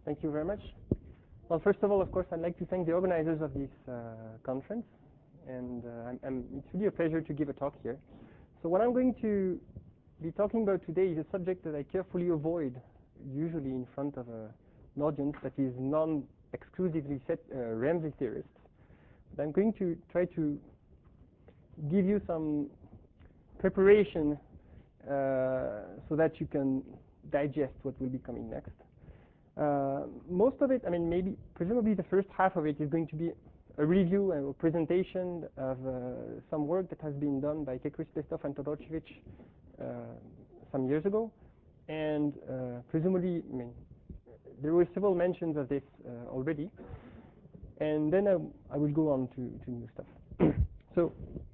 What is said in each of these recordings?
Thank you very much. Well, first of all, of course, I'd like to thank the organizers of this conference, and it's really a pleasure to give a talk here. So what I'm going to be talking about today is a subject that I carefully avoid, usually in front of an audience that is non-exclusively Ramsey theorists. But I'm going to try to give you some preparation so that you can digest what will be coming next. Most of it, I mean, presumably the first half of it is going to be a review and a presentation of some work that has been done by Kekris, Pestov, and Todorcevic some years ago. And presumably, I mean, there were several mentions of this already. And then I will go on to new stuff. So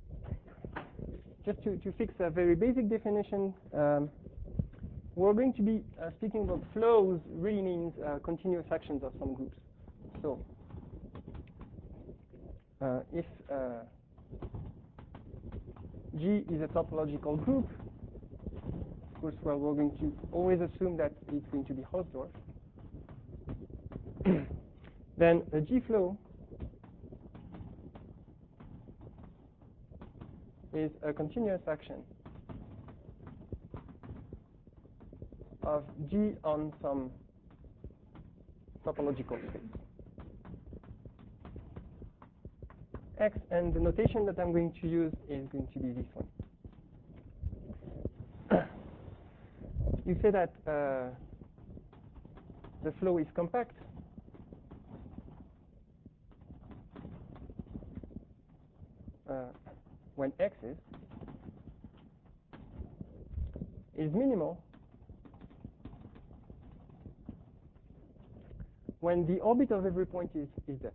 just to fix a very basic definition, we're going to be speaking about flows really means continuous actions of some groups. So if G is a topological group, of course, well, we're going to always assume that it's going to be Hausdorff. Then a G flow is a continuous action of G on some topological space X, and the notation that I'm going to use is going to be this one. You say that the flow is compact when X is minimal when the orbit of every point is depth.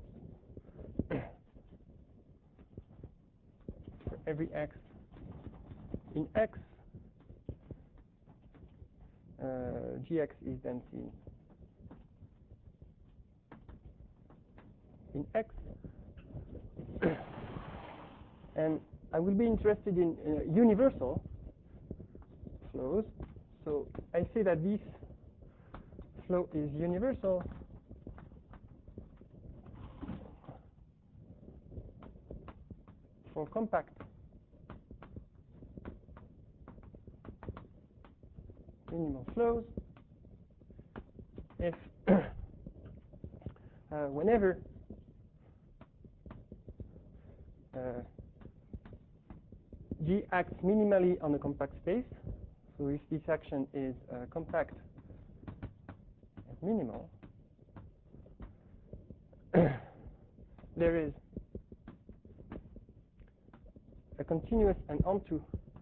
For every X in X, Gx is density in X. And I will be interested in universal flows. So I say that this flow is universal for compact minimal flows if whenever G acts minimally on a compact space. So if this action is compact and minimal, there is a continuous and onto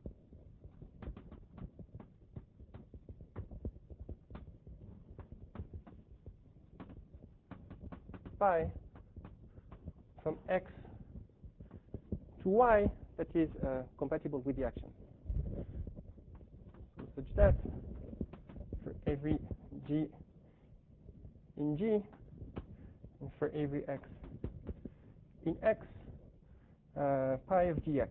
phi from X to Y that is compatible with the action. So such that for every G in G and for every X in X, pi of Gx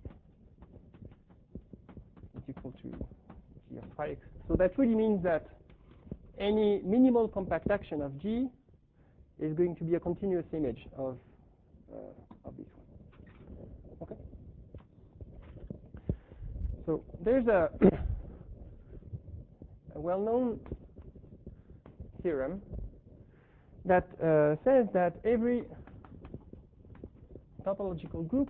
is equal to G of pi X. So that really means that any minimal compact action of G is going to be a continuous image of this one. Okay. So there's a well-known theorem that says that every topological group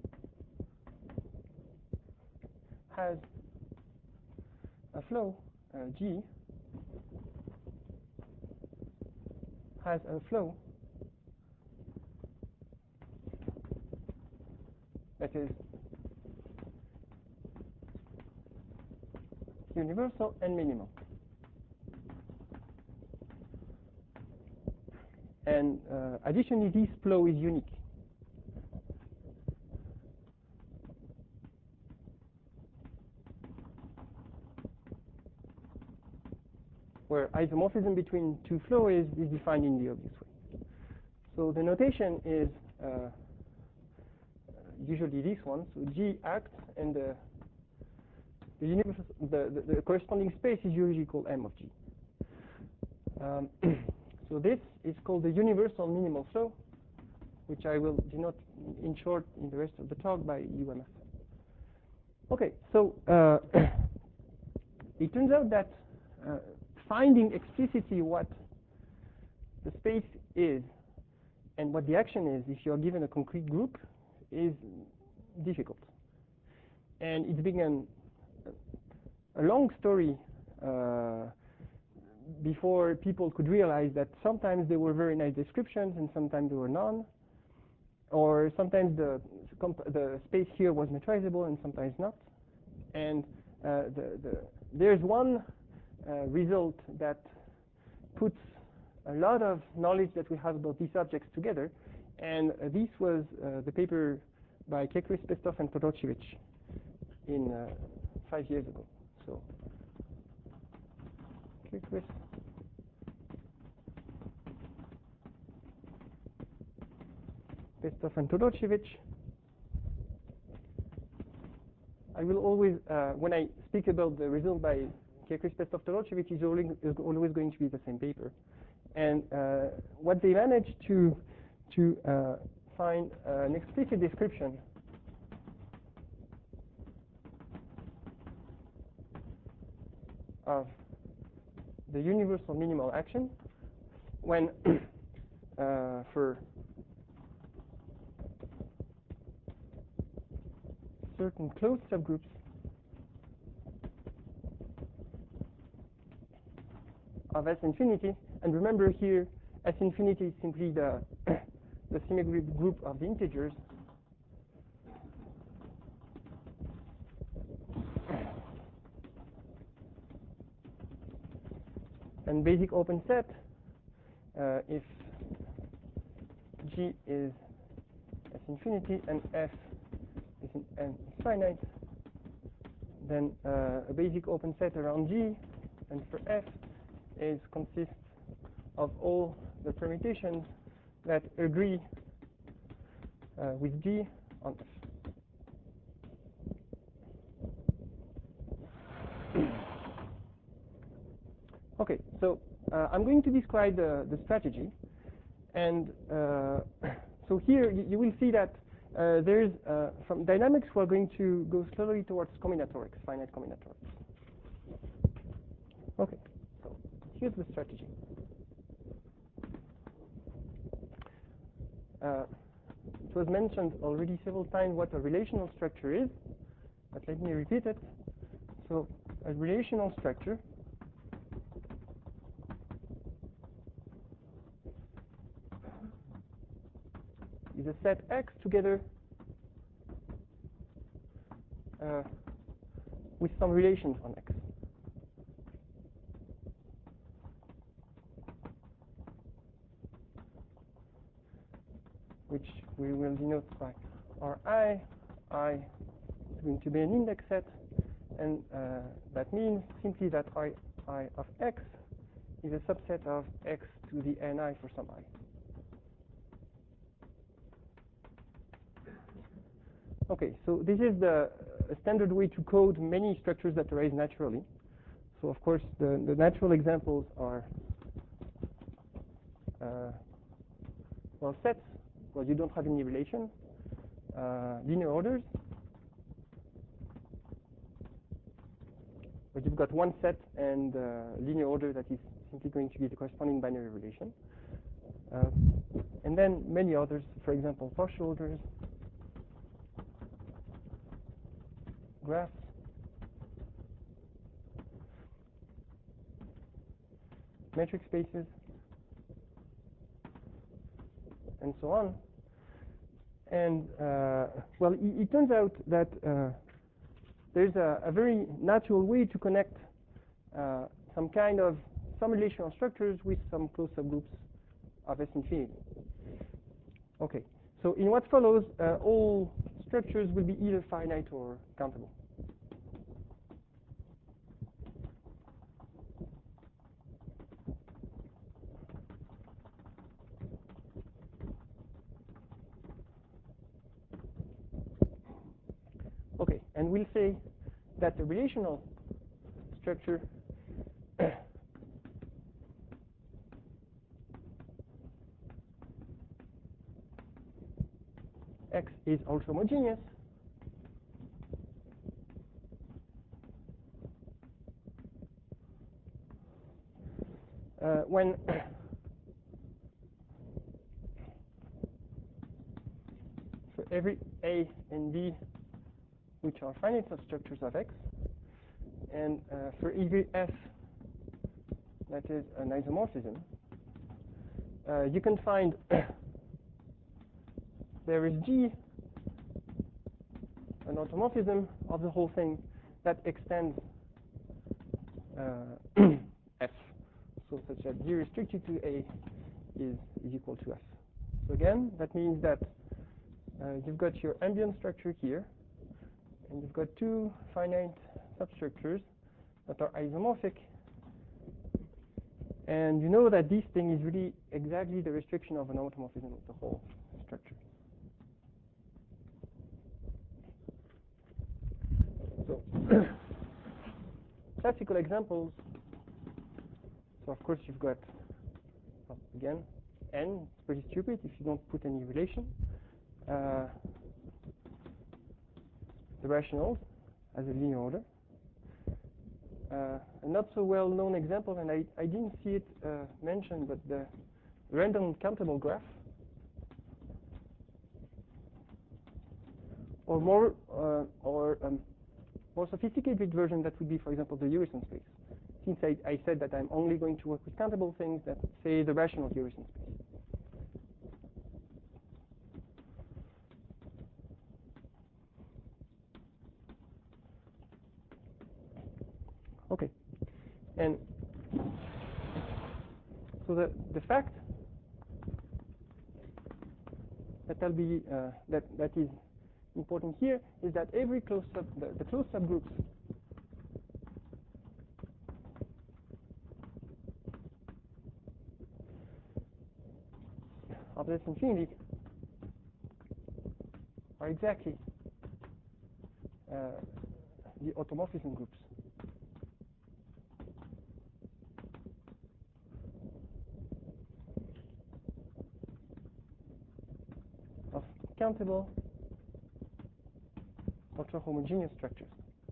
has a flow, G has a flow that is universal and minimal. And additionally, this flow is unique. Where isomorphism between two flows is defined in the obvious way. So the notation is usually this one. So G acts, and the corresponding space is usually called M of G. So this is called the universal minimal flow, which I will denote in short in the rest of the talk by UMF. Okay, so it turns out that finding explicitly what the space is and what the action is if you're given a concrete group is difficult. And it's been a long story before people could realize that sometimes there were very nice descriptions and sometimes there were none, or sometimes the space here was metrizable and sometimes not. And there's one result that puts a lot of knowledge that we have about these objects together, and this was the paper by Kekris, Pestov, and Todorcevic in 5 years ago. So Kekris, Pestov, and Todorcevic. I will always, when I speak about the result by Kekris, Pestov, Todorcevic, is always going to be the same paper. And what they managed to find an explicit description of the universal minimal action when for certain closed subgroups of S infinity. And remember here, S infinity is simply the symmetric group of the integers. And basic open set, if G is S infinity and F is in N finite, then a basic open set around G and for F consists of all the permutations that agree with G on F. Okay, so I'm going to describe the strategy, and so here you will see that there's from dynamics we're going to go slowly towards combinatorics, finite combinatorics. Okay, so here's the strategy. It was mentioned already several times what a relational structure is, but let me repeat it. So a relational structure is a set X together with some relations on X. Which we will denote by Ri. I is going to be an index set, and that means simply that I of X is a subset of X to the Ni for some I. Okay, so this is the standard way to code many structures that arise naturally. So of course the natural examples are well, sets. Well, you don't have any relation. Linear orders, but you've got one set and linear order that is simply going to be the corresponding binary relation. And then many others, for example, partial orders, graphs, metric spaces, and so on. And well, it turns out that there's a very natural way to connect some relational structures with some closed subgroups of S infinity. Okay, so in what follows, all structures will be either finite or countable. Okay, and we'll say that the relational structure X is also homogeneous, when for every A and B which are finite substructures of X, and for every F that is an isomorphism, you can find there is G, an automorphism of the whole thing that extends F, so such that G restricted to A is equal to F. So again, that means that you've got your ambient structure here, and you've got two finite substructures that are isomorphic, and you know that this thing is really exactly the restriction of an automorphism of the whole structure. So classical examples. So of course you've got, well, again, N. It's pretty stupid if you don't put any relation. The rationals as a linear order. A not so well-known example, and I didn't see it mentioned, but the random countable graph, or more sophisticated version that would be, for example, the Eurison space. Since I said that I'm only going to work with countable things, that say the rational Eurison space. Okay, and so the fact that that is important here is that every closed the closed subgroups of this infinity are exactly the automorphism groups of countable ultra-homogeneous structures.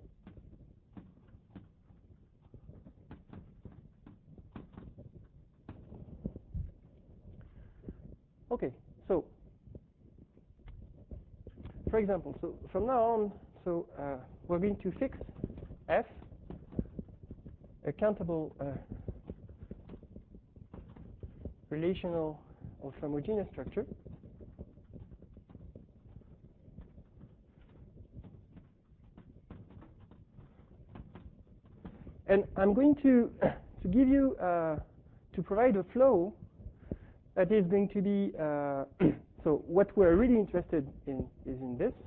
Okay, so for example, so from now on, so we're going to fix F, a countable relational ultra-homogeneous structure, and I'm going to give you to provide a flow that is going to be so what we're really interested in is in this.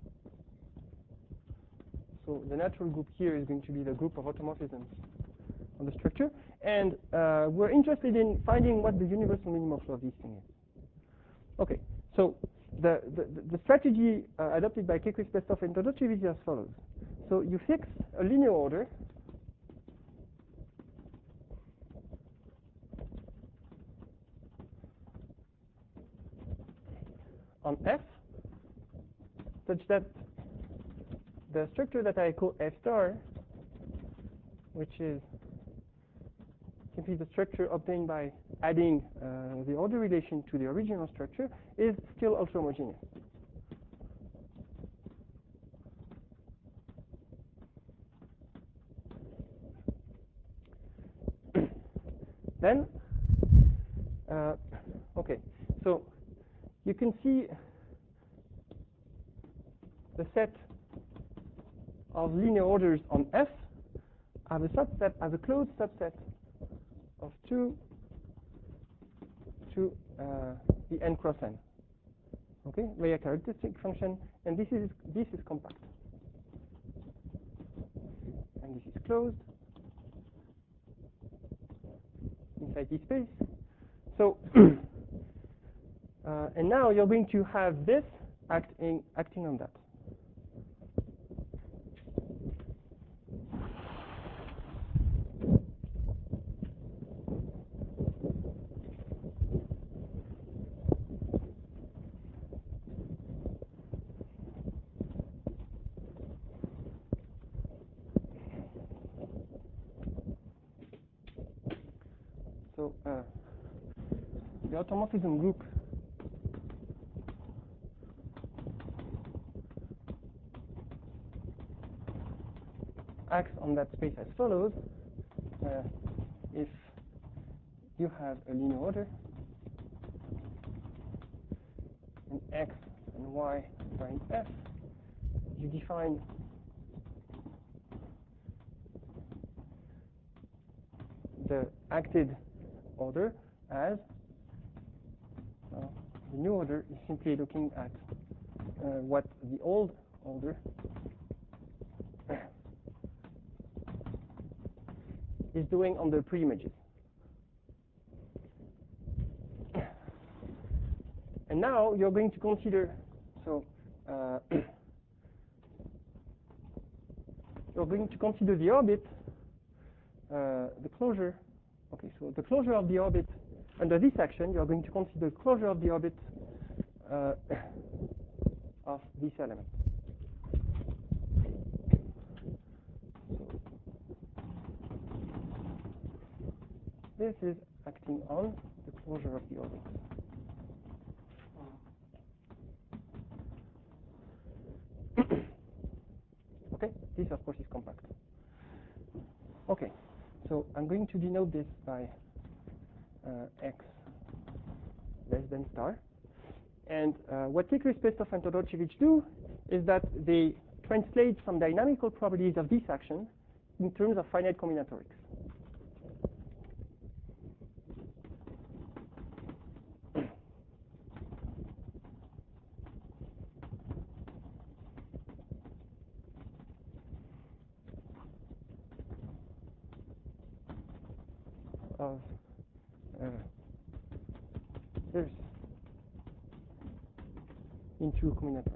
So the natural group here is going to be the group of automorphisms on the structure, and we're interested in finding what the universal minimum flow of this thing is. Okay, so the strategy adopted by Kekwis, Pestov, and Todorcevic is as follows. So you fix a linear order on F such that the structure that I call F star, which is simply the structure obtained by adding the order relation to the original structure, is still ultra-homogeneous. Then, okay, so you can see the set of linear orders on F have a subset, as a closed subset of 2 to the n cross n. Okay, layer characteristic function, and this is compact, and this is closed inside this space. So, and now you're going to have this acting on that. So the automorphism group acts on that space as follows. If you have a linear order in X and Y prime F, you define the acted order as the new order is simply looking at what the old order is doing on the pre-images. And now you're going to consider, so you're going to consider the orbit, the closure. Okay, so the closure of the orbit under this action, you're going to consider closure of the orbit of this element. This is acting on the closure of the orbit. Okay, this of course is compact. Okay, so I'm going to denote this by x less than star. And what Tickrey-Pestov and Todorcevich do is that they translate some dynamical properties of this action in terms of finite combinatorics. Of this into combinatorics.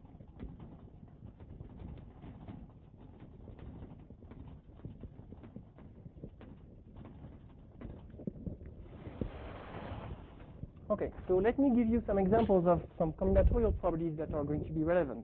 Okay, so let me give you some examples of some combinatorial properties that are going to be relevant.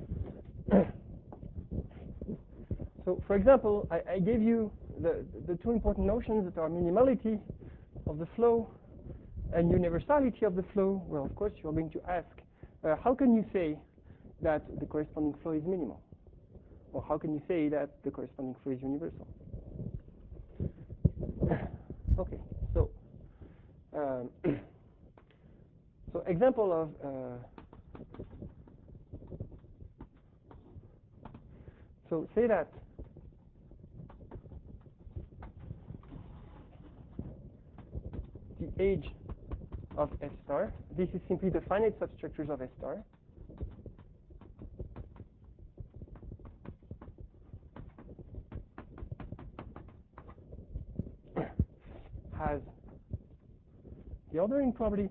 So, for example, I gave you the two important notions that are minimality of the flow and universality of the flow. Well, of course, you're going to ask, how can you say that the corresponding flow is minimal? Or how can you say that the corresponding flow is universal? Okay, so so example of so say that the age of S star, this is simply the finite substructures of S star, has the ordering property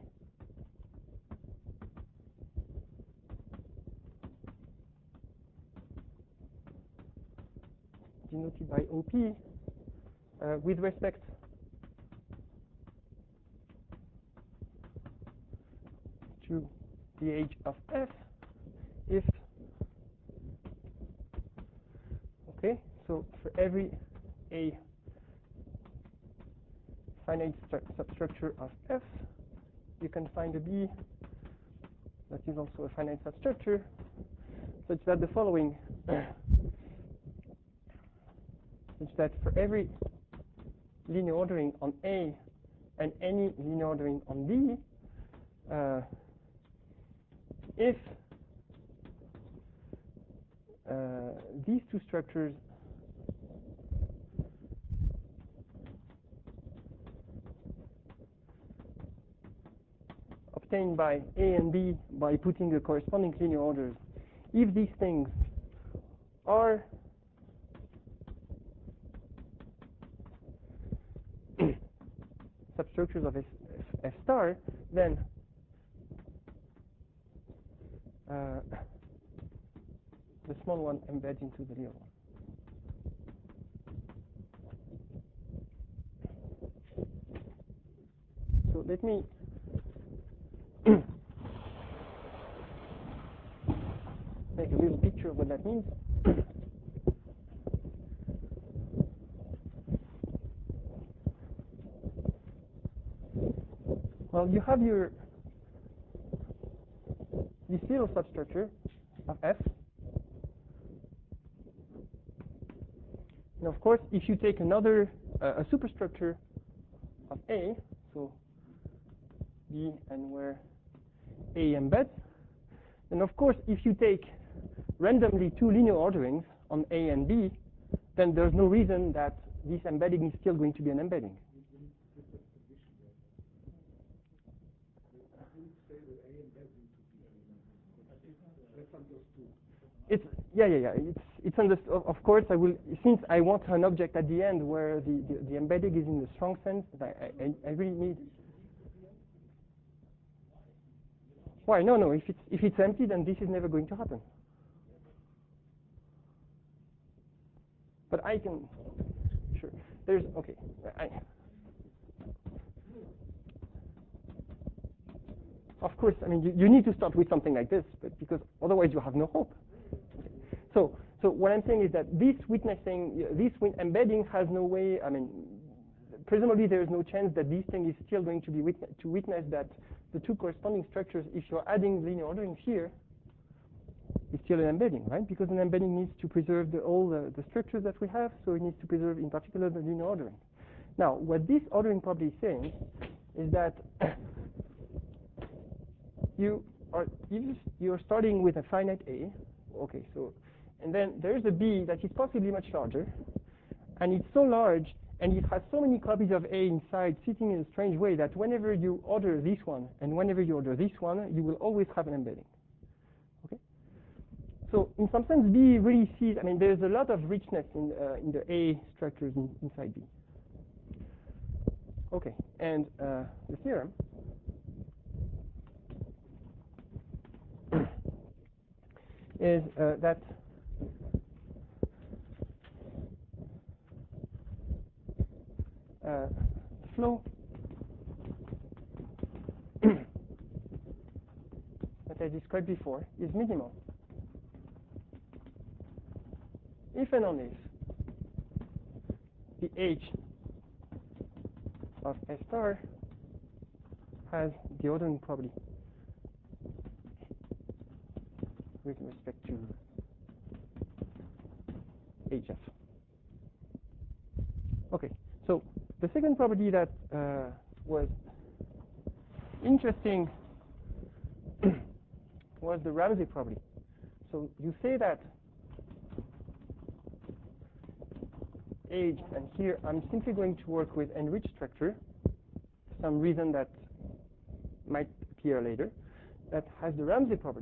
denoted by OP with respect to the age of F if, okay, so for every A finite substructure of F, you can find a B that is also a finite substructure, such that the following, such that for every linear ordering on A and any linear ordering on B, if these two structures obtained by A and B by putting the corresponding linear orders, if these things are substructures of F star, then the small one embeds into the real one. So let me make a little picture of what that means. Well, you have this little substructure of F. And of course, if you take another a superstructure of A, so B and where A embeds, then of course, if you take randomly two linear orderings on A and B, then there's no reason that this embedding is still going to be an embedding. It's It's understood. Of course, I will, since I want an object at the end where the embedding is in the strong sense that I really need. Why? No. If it's empty, then this is never going to happen. But I can. Sure. There's okay. Of course, I mean you need to start with something like this, but because otherwise you have no hope. Okay. So what I'm saying is that this witnessing, this embedding has no way. I mean, presumably there is no chance that this thing is still going to be witness that the two corresponding structures, if you're adding linear ordering here, is still an embedding, right? Because an embedding needs to preserve all the structures that we have, so it needs to preserve in particular the linear ordering. Now, what this ordering property is saying is that you're starting with a finite A, okay, so, and then there's a B that is possibly much larger, and it's so large, and it has so many copies of A inside sitting in a strange way that whenever you order this one, and whenever you order this one, you will always have an embedding, okay? So in some sense, B really sees, I mean, there's a lot of richness in the A structures inside B. Okay, and the theorem is that flow that I described before is minimal if and only if the H of S star has the ordering property with respect to HF. Okay, so the second property that was interesting was the Ramsey property. So you say that H, and here I'm simply going to work with enriched structure, some reason that might appear later, that has the Ramsey property.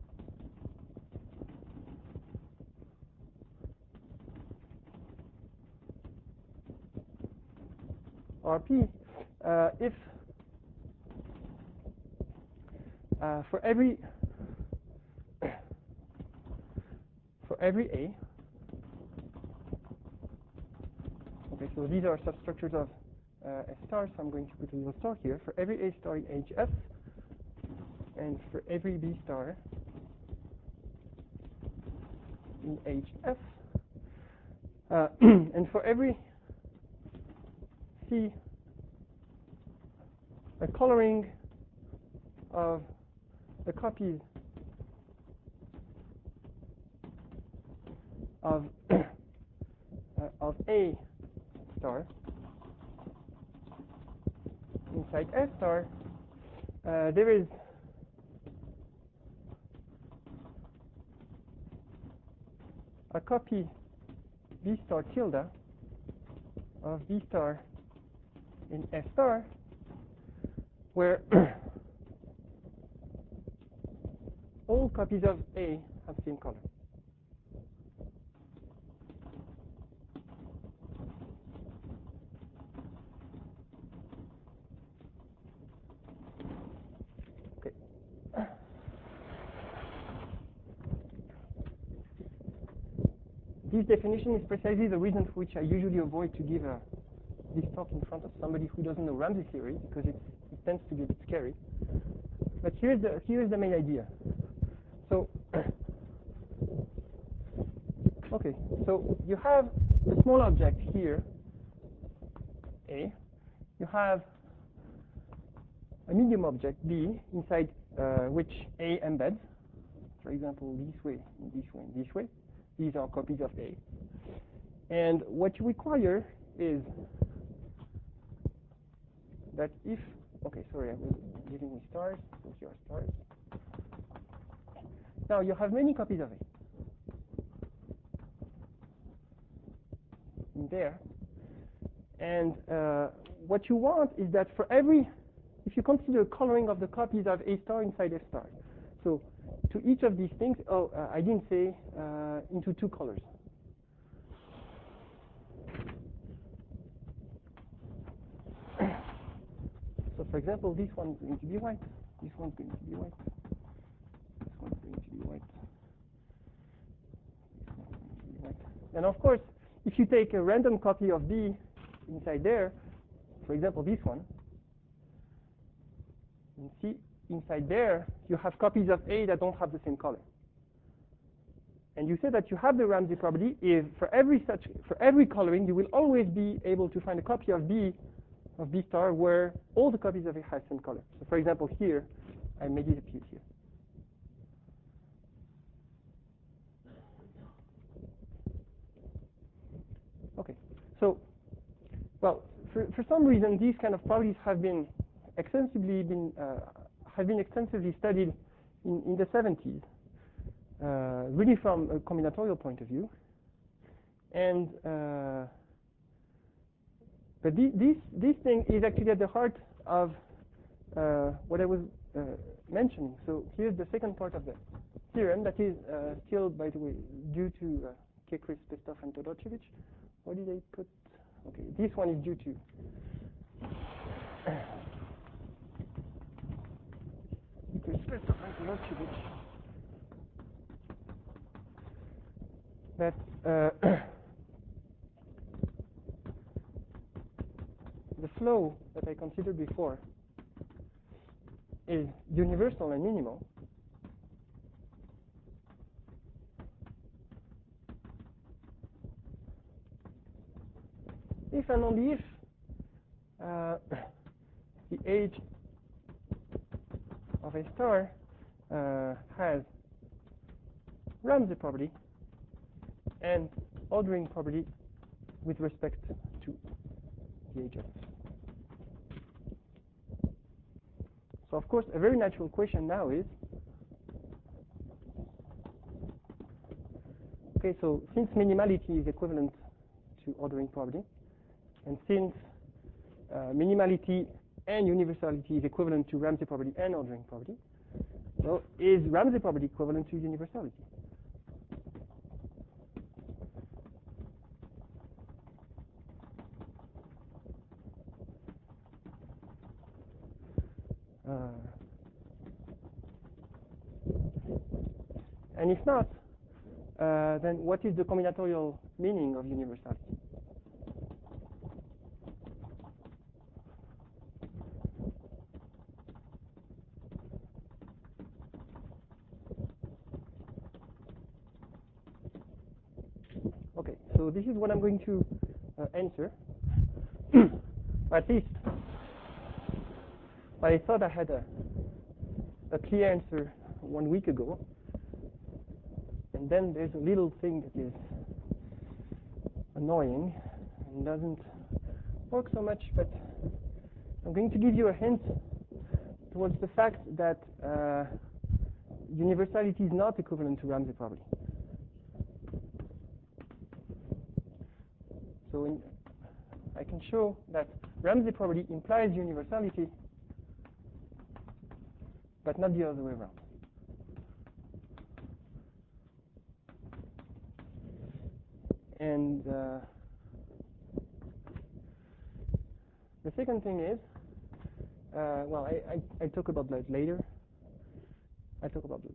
RP, if for every A, okay, so these are substructures of S star, so I'm going to put a little star here. For every A star in HF, and for every B star in HF, and for every C, a coloring of the copies of A star inside S star, there is a copy B star tilde of B star in S star, where all copies of A have same color. Okay. This definition is precisely the reason for which I usually avoid to give this talk in front of somebody who doesn't know Ramsey theory, because it tends to be a bit scary. But here's the main idea. So, okay, so you have a small object here, A. You have a medium object B inside which A embeds, for example, this way, this way, this way. These are copies of A. And what you require is that if, okay, sorry, I was giving me stars, those are stars. Now you have many copies of A in there. And what you want is that for every, if you consider coloring of the copies of A star inside F star, so to each of these things, I didn't say into two colors. So for example, this one is going to be white, this one's going to be white, this one's going to be white, this one's going to be white. And of course, if you take a random copy of B inside there, for example, this one, you see inside there, you have copies of A that don't have the same color. And you say that you have the Ramsey property if for every coloring, you will always be able to find a copy of B star where all the copies of A have same color. So for example, here, I made it appear here. Okay, so, well, for some reason, these kind of properties have been extensively studied in the 70s, really from a combinatorial point of view. And but this thing is actually at the heart of what I was mentioning. So here's the second part of the theorem that is still, by the way, due to Kekris, Pestov, and Todorcevich. What did I put? Okay, this one is due to Kekris, Pestov, and Todorcevich. That the flow that I considered before is universal and minimal. If and only if the age of a star has Ramsey property and ordering property with respect to the age of it. So of course, a very natural question now is, okay, so since minimality is equivalent to ordering property, and since minimality and universality is equivalent to Ramsey property and ordering property, well, is Ramsey property equivalent to universality? And if not, then what is the combinatorial meaning of universality? Okay, so this is what I'm going to answer. At least, I thought I had a clear answer 1 week ago. And then there's a little thing that is annoying and doesn't work so much, but I'm going to give you a hint towards the fact that universality is not equivalent to Ramsey property. So I can show that Ramsey property implies universality, but not the other way around. And the second thing is, well, I talk about that later. Yes.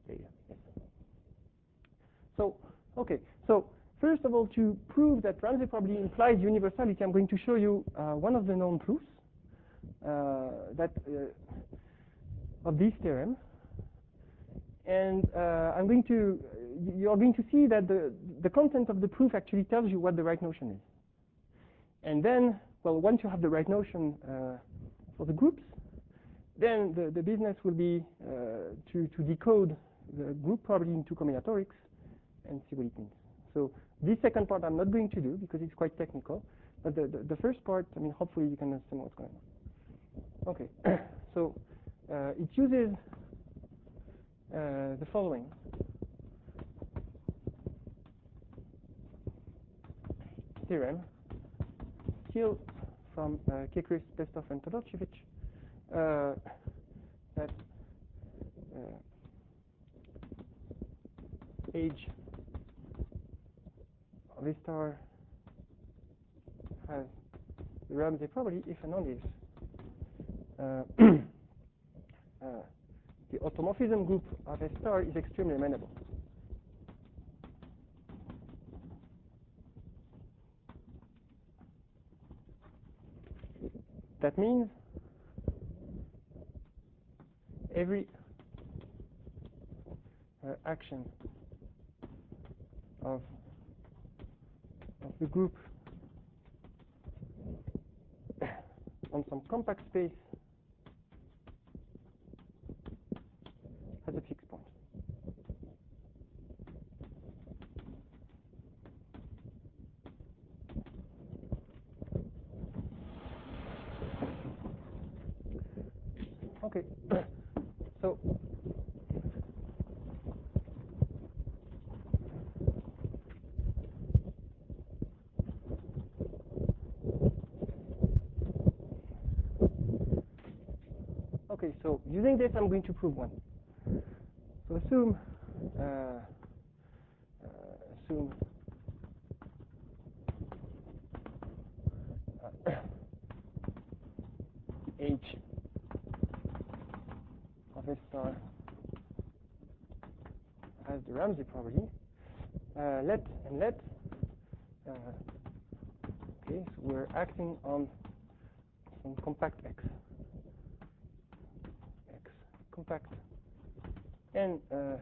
So, okay. So first of all, to prove that Ramsey property implies universality, I'm going to show you one of the known proofs that of this theorem. And you're going to see that the content of the proof actually tells you what the right notion is. And then, well, once you have the right notion for the groups, then the business will be to decode the group probability into combinatorics and see what it means. So this second part I'm not going to do because it's quite technical. But the first part, I mean, hopefully you can understand what's going on. Okay, so it uses the following. Theorem, still from Kekris, Pestov, and Todorcevic, that age of A star has the Ramsey property if and only if the automorphism group of A star is extremely amenable. That means every action of the group on some compact space has a fixed point. Okay, so so using this, I'm going to prove one. So assume H of A star has the Ramsey property. Let okay, so we're acting on some compact X compact and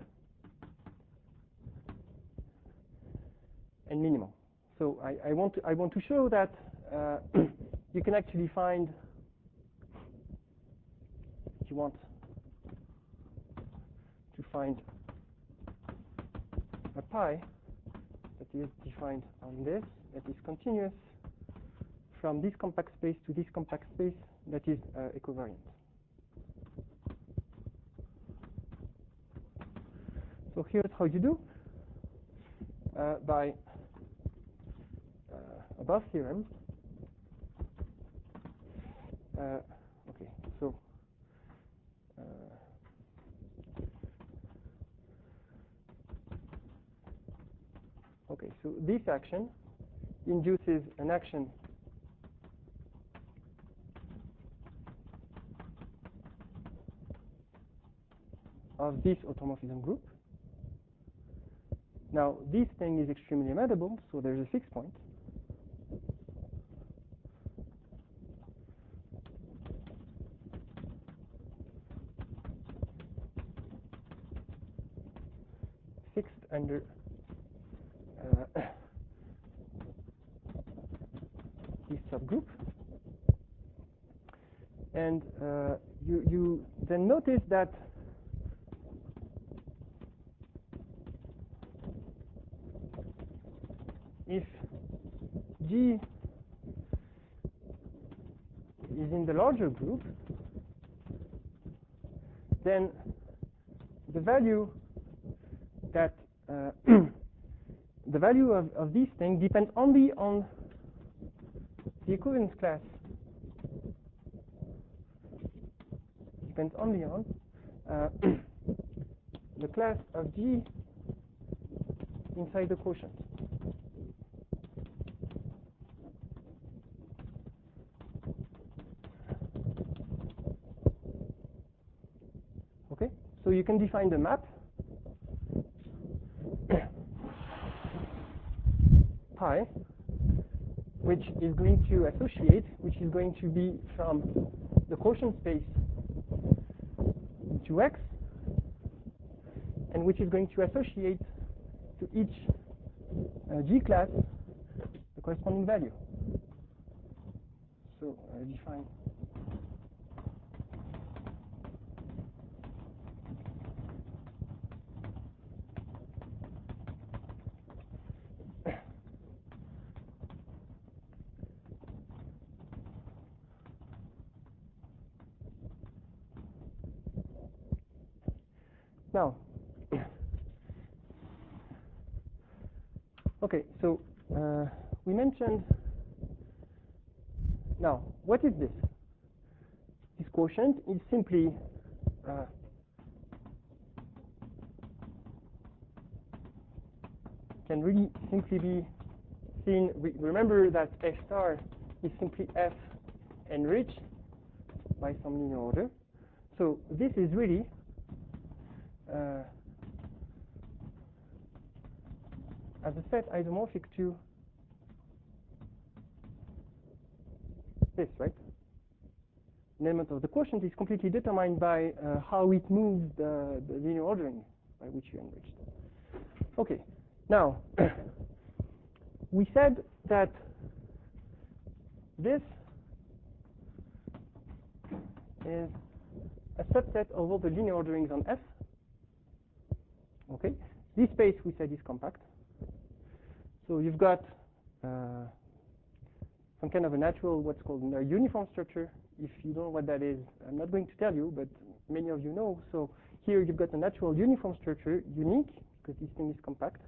minimal. So I want to show that you can actually find, if you want to find a pi that is defined on this, that is continuous from this compact space to this compact space, that is equivariant. So here's how you do by above theorem. Okay, so this action induces an action of this automorphism group. Now, this thing is extremely amenable, so there's a fixed point. Fixed under this subgroup. And you then notice that if G is in the larger group, then the value that the value of this thing depends only on the equivalence class. Depends only on the class of G inside the quotient. Okay, so you can define the map pi, which is going to associate, which is going to be from the quotient space to X, and which is going to associate to each G class the corresponding value. So define Now, okay, so we mentioned, now, what is this? This quotient is simply can really simply be seen, remember that F star is simply F enriched by some linear order. So this is really as a set isomorphic to this, right? An element of the quotient is completely determined by how it moves the linear ordering by which you enriched. Okay, now we said that this is a subset of all the linear orderings on F. Okay, this space we said is compact. So you've got some kind of a natural, what's called a uniform structure. If you don't know what that is, I'm not going to tell you, but many of you know. So here you've got a natural uniform structure, unique, because this thing is compact.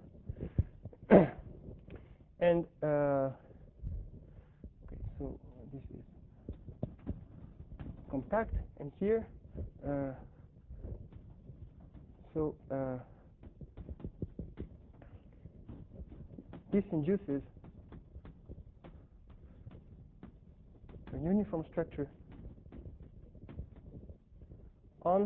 And okay, so this is compact, and here, this induces a uniform structure on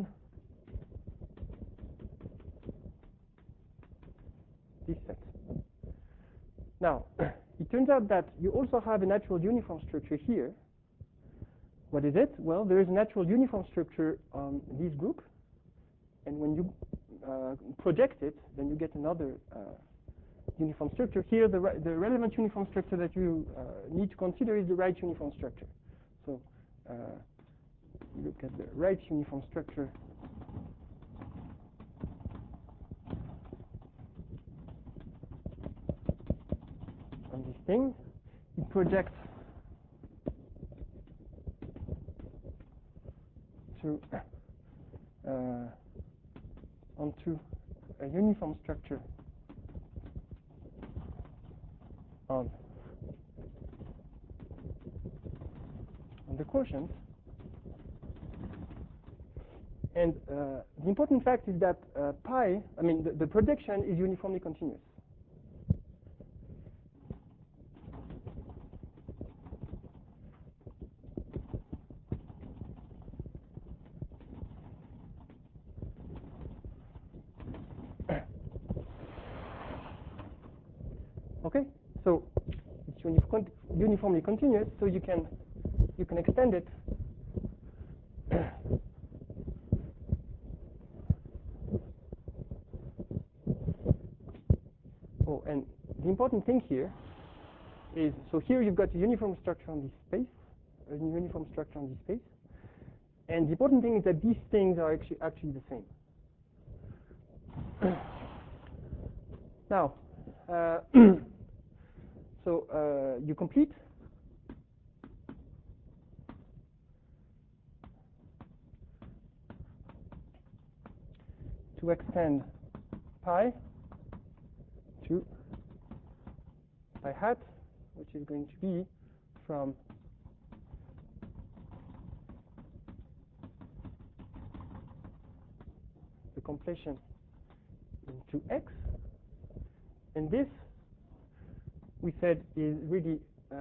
this set. Now, it turns out that you also have a natural uniform structure here. What is it? Well, there is a natural uniform structure on this group, and when you project it, then you get another uniform structure. Here, the relevant uniform structure that you need to consider is the right uniform structure. So you look at the right uniform structure on this thing. It projects to onto a uniform structure on the quotient. And the important fact is that pi, I mean, the projection is uniformly continuous. Okay, so it's uniformly continuous, so you can extend it oh, and the important thing here is, so here you've got a uniform structure on this space, a uniform structure on this space, and the important thing is that these things are actually the same. Now, so you complete to extend pi to pi hat, which is going to be from the completion into x, and this we said is really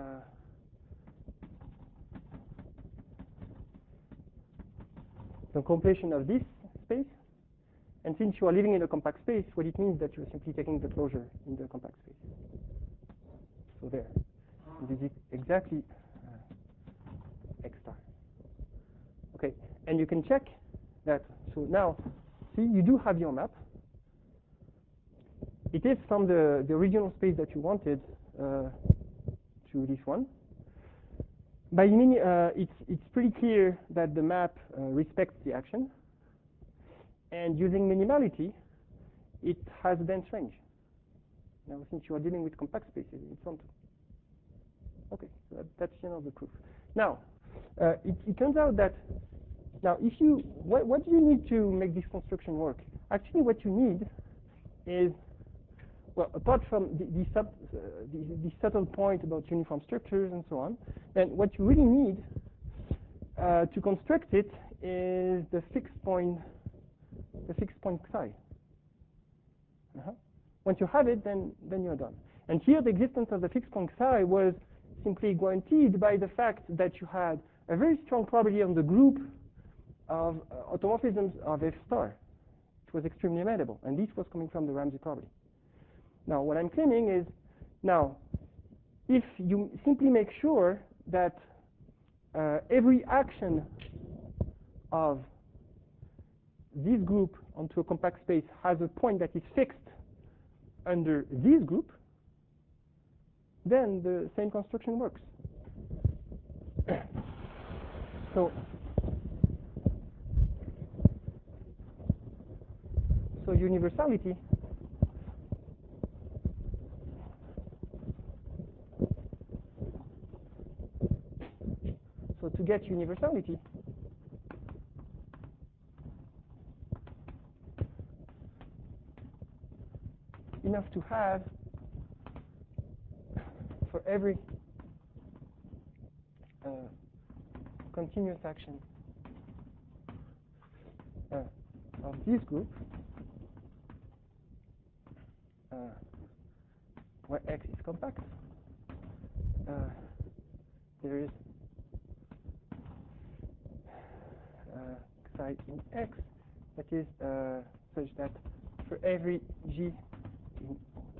the completion of this space. And since you are living in a compact space, what it means is that you're simply taking the closure in the compact space. So there, this is exactly x star. Okay, and you can check that. So now, see, you do have your map. It is from the original space that you wanted to this one. By meaning, it's pretty clear that the map respects the action. And using minimality, it has a dense range. Now, since you are dealing with compact spaces, it's on. Okay, so that's the proof. Now, it turns out that Now, if you, what do you need to make this construction work? Actually, what you need is, well, apart from the subtle point about uniform structures and so on, then what you really need to construct it is the fixed point psi. Once you have it, then you're done. And here, the existence of the fixed point psi was simply guaranteed by the fact that you had a very strong probability on the group of automorphisms of F star. It was extremely amenable, and this was coming from the Ramsey property. Now, what I'm claiming is, now, if you simply make sure that every action of this group onto a compact space has a point that is fixed under this group, then the same construction works. So universality to get universality, enough to have for every continuous action of this group, where X is compact, there is psi in X that is such that for every G in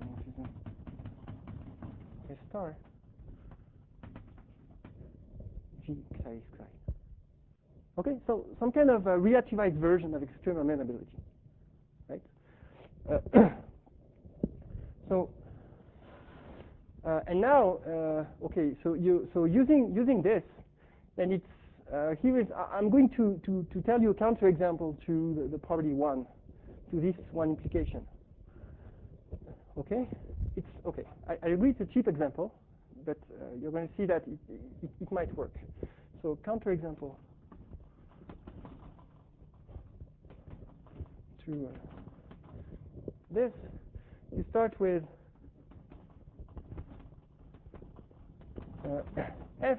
S star, G psi is psi. Okay, so some kind of a relativized version of extreme amenability, right? And now, okay, so using this, then it's here is I'm going to tell you a counterexample to the property 1, to this one implication. Okay, it's okay. I agree it's a cheap example, but you're going to see that it might work. So counterexample to this, you start with F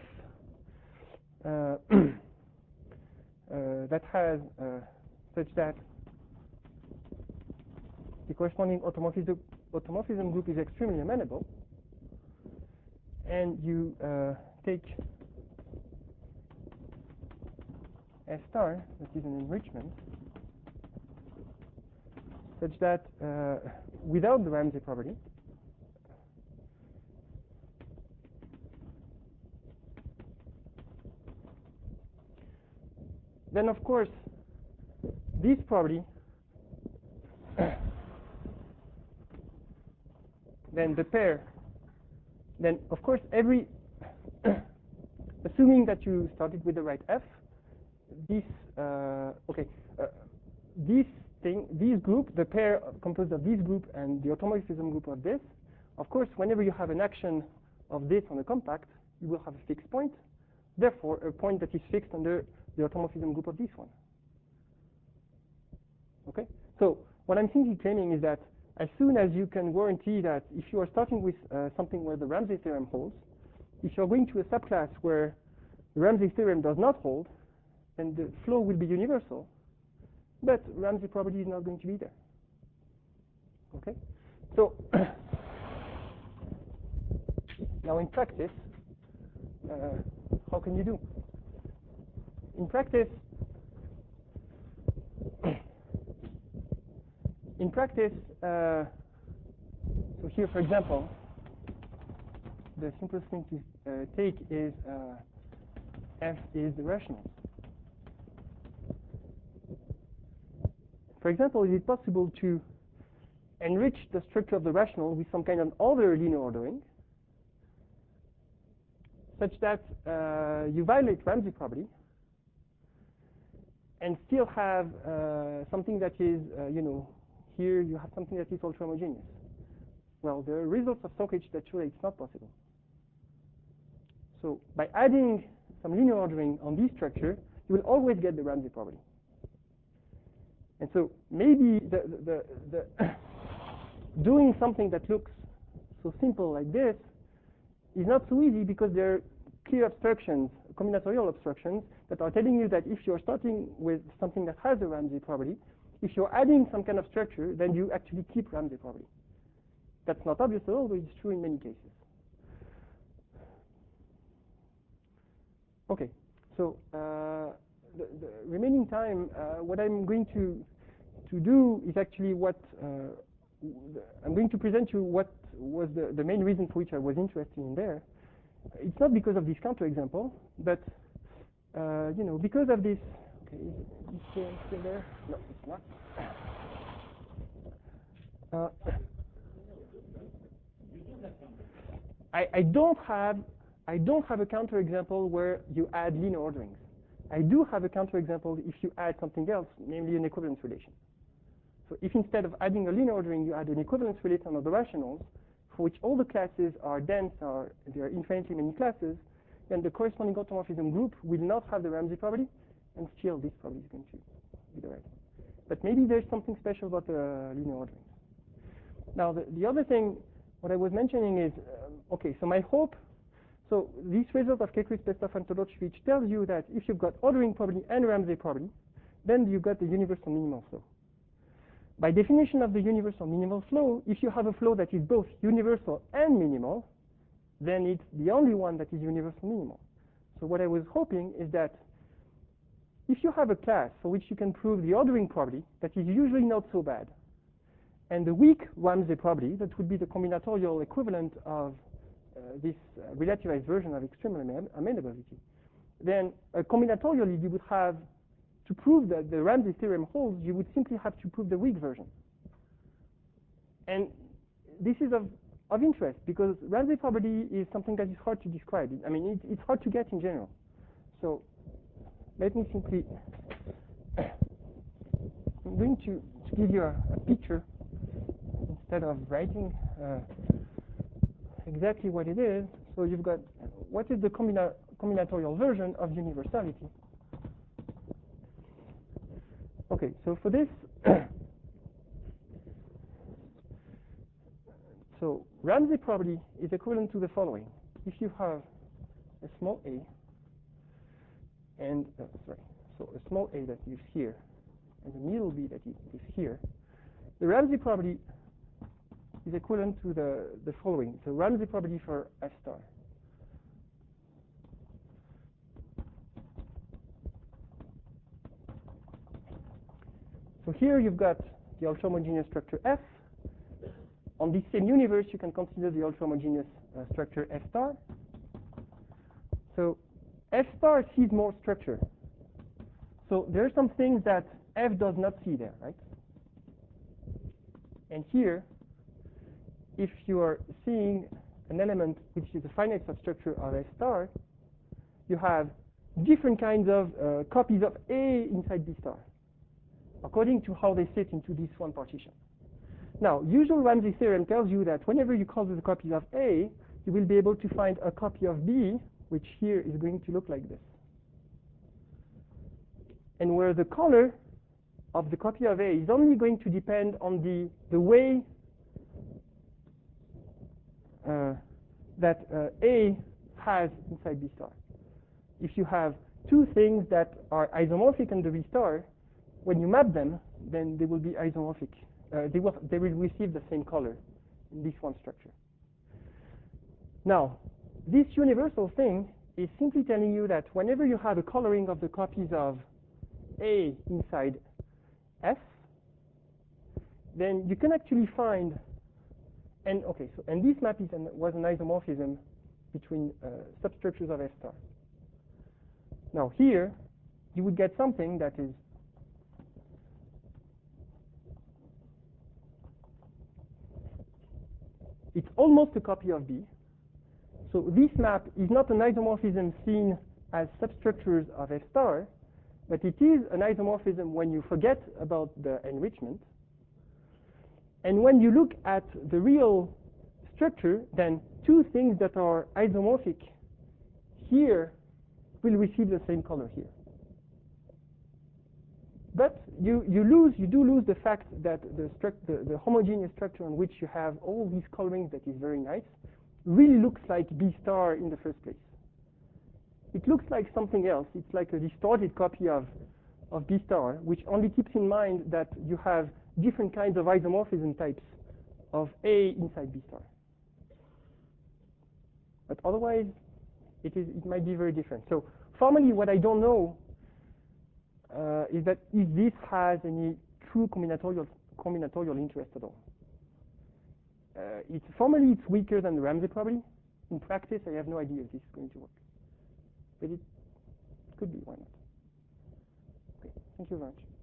that has such that the corresponding automorphism group is extremely amenable, and you take S star, that is an enrichment, such that without the Ramsey property, then of course this property, then the pair, then of course every assuming that you started with the right F, this this group, the pair composed of this group and the automorphism group of this, of course whenever you have an action of this on a compact, you will have a fixed point, therefore a point that is fixed under the automorphism group of this one. Okay, so what I'm simply claiming is that as soon as you can guarantee that if you are starting with something where the Ramsey theorem holds, if you're going to a subclass where the Ramsey theorem does not hold, then the flow will be universal, but Ramsey property is not going to be there. Okay, so now in practice, how can you do? In practice, so here, for example, the simplest thing to take is F is the rationals. For example, is it possible to enrich the structure of the rational with some kind of other linear ordering, such that you violate Ramsey property and still have something that is, here you have something that is ultra-homogeneous? Well, there are results of Sokich that show it's not possible. So by adding some linear ordering on this structure, you will always get the Ramsey property. And so maybe the doing something that looks so simple like this is not so easy because there are clear abstractions, combinatorial abstractions, that are telling you that if you're starting with something that has a Ramsey property, if you're adding some kind of structure, then you actually keep Ramsey property. That's not obvious at all, but it's true in many cases. Okay, so the remaining time, what I'm going to do is actually what I'm going to present you what was the main reason for which I was interested in there. It's not because of this counterexample, but you know, because of this. Okay, is this still there? No, it's not. I don't have a counterexample where you add linear orderings. I do have a counterexample if you add something else, namely an equivalence relation. So if instead of adding a linear ordering, you add an equivalence relation of the rationals, for which all the classes are dense, or there are infinitely many classes, then the corresponding automorphism group will not have the Ramsey property, and still this probably is going to be the right one. But maybe there's something special about the linear ordering. Now, the other thing, what I was mentioning is, okay, so my hope, so this result of Kekris, Pestov, and Todorcevich tells you that if you've got ordering property and Ramsey property, then you've got the universal minimal flow. By definition of the universal minimal flow, if you have a flow that is both universal and minimal, then it's the only one that is universal minimal. So what I was hoping is that if you have a class for which you can prove the ordering property, that is usually not so bad, and the weak Ramsey property, that would be the combinatorial equivalent of this relativized version of extremal amenability, then combinatorially you would have, to prove that the Ramsey theorem holds, you would simply have to prove the weak version. And this is of interest because Ramsey property is something that is hard to describe. I mean, it's hard to get in general. So let me simply, I'm going to give you a picture instead of writing exactly what it is. So you've got, what is the combinatorial version of universality? Okay, so for this, so Ramsey property is equivalent to the following. If you have a small a, and, so a small a that is here, and a middle b that is here, the Ramsey property is equivalent to the following. So Ramsey property for F star. So here you've got the ultra-homogeneous structure F. On this same universe, you can consider the ultra-homogeneous structure F star. So F star sees more structure. So there are some things that F does not see there, right? And here, if you are seeing an element which is a finite substructure of F star, you have different kinds of copies of A inside B star, according to how they fit into this one partition. Now, usual Ramsey theorem tells you that whenever you call the copies of A, you will be able to find a copy of B, which here is going to look like this. And where the color of the copy of A is only going to depend on the way that A has inside B star. If you have two things that are isomorphic under B star, when you map them, then they will be isomorphic. They will receive the same color in this one structure. Now, this universal thing is simply telling you that whenever you have a coloring of the copies of A inside F, then you can actually find, and okay, so and this map was an isomorphism between substructures of F star. Now here, you would get something that is it's almost a copy of B. So this map is not an isomorphism seen as substructures of F star, but it is an isomorphism when you forget about the enrichment. And when you look at the real structure, then two things that are isomorphic here will receive the same color here. But you do lose the fact that the homogeneous structure on which you have all these colorings that is very nice really looks like B star in the first place. It looks like something else. It's like a distorted copy of B star, which only keeps in mind that you have different kinds of isomorphism types of A inside B star. But otherwise, it might be very different. So formally, what I don't know is that if this has any true combinatorial interest at all. Formally, it's weaker than the Ramsey probably. In practice, I have no idea if this is going to work. But it could be, why not? Okay, thank you very much.